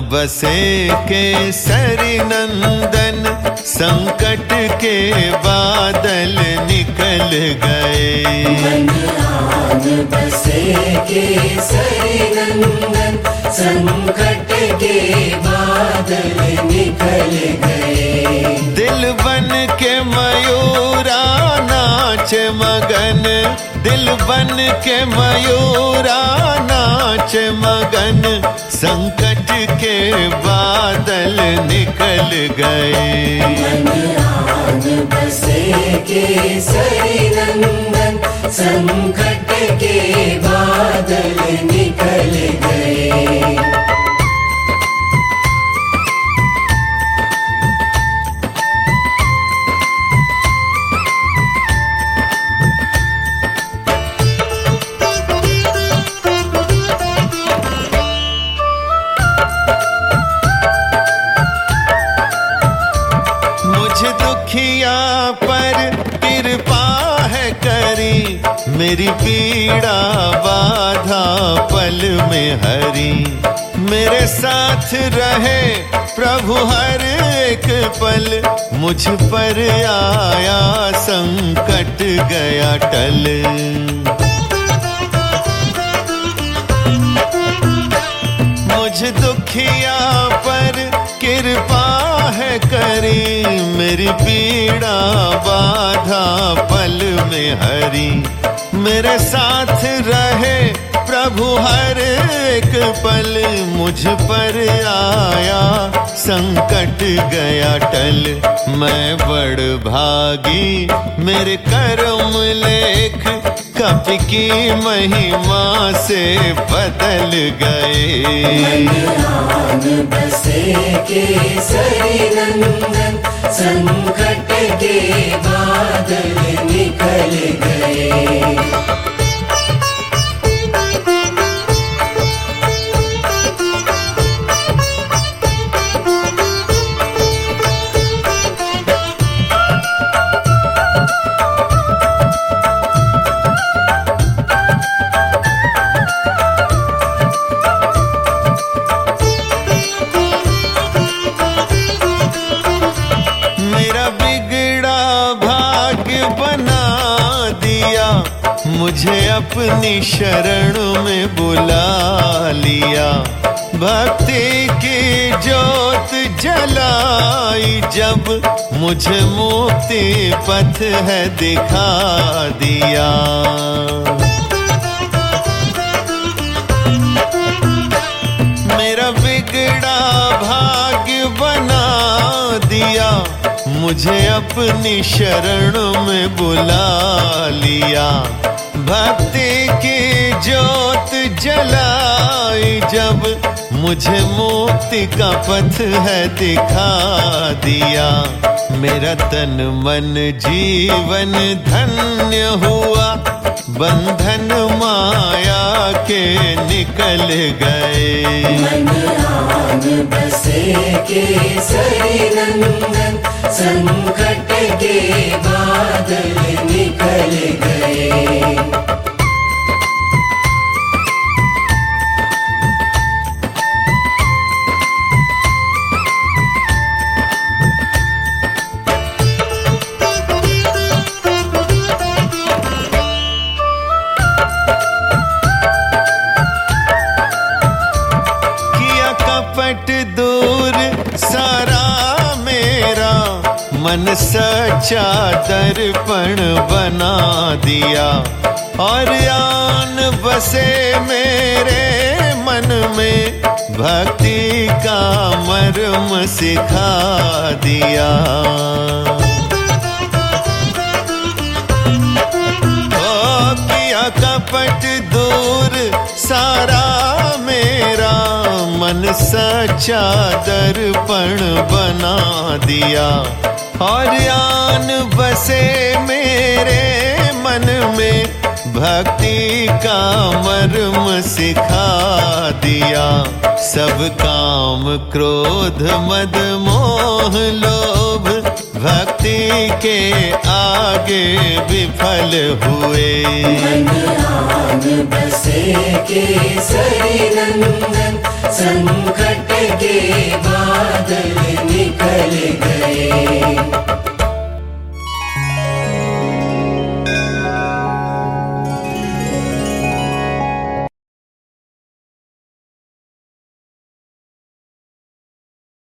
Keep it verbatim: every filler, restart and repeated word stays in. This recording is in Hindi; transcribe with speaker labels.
Speaker 1: बसे केसरी नंदन, संकट के बादल निकल गए।
Speaker 2: मन आन बसे केसरी नंदन, संकट के बादल निकल गए।
Speaker 1: दिल बन के मयूरा नाच मगन, दिल बन के मयूरा नाच मगन, संकट के बादल निकल गए।
Speaker 2: मन आन बसे केसरी नंदन, संकट के बादल निकल गए।
Speaker 1: दुखिया पर कृपा है करी, मेरी पीड़ा बाधा पल में हरी। मेरे साथ रहे प्रभु हर एक पल, मुझ पर आया संकट गया टल। मुझ दुखिया पर कृपा है करी, मेरी पीड़ा बाधा पल में हरी। मेरे साथ रहे प्रभु हर एक पल, मुझ पर आया संकट गया टल। मैं बड़ भागी मेरे कर्म लेख, कपि की महिमा से बदल गए।
Speaker 2: मन आन बसे केसरी नंदन, संकट के बादल निकल गए।
Speaker 1: मुझे अपनी शरण में बुला लिया, भक्ति की ज्योत जलाई जब, मुझे मुक्ति पथ है दिखा दिया। मेरा बिगड़ा भाग्य बना दिया, मुझे अपनी शरण में बुला लिया। भक्ति की ज्योत जलाई जब, मुझे मुक्ति का पथ है दिखा दिया। मेरा तन मन जीवन धन्य हुआ, बंधन माया के निकल गए।
Speaker 2: मन आन बसे केसरी नंदन, संकट के बादल निकल गए।
Speaker 1: दूर सारा मेरा, मन सच्चा दर्पण बना दिया। और आन बसे मेरे मन में, भक्ति का मर्म सिखा दिया। ओ किया कपट दूर सारा मेरा, मन सच्चा दर्पण बना दिया। और आन बसे मेरे मन में, भक्ति का मर्म सिखा दिया। सब काम क्रोध मद मोह लोभ, भक्ति के आगे विफल हुए।
Speaker 2: मन आन बसे केसरी नंदन, संकट के बादल निकल गए।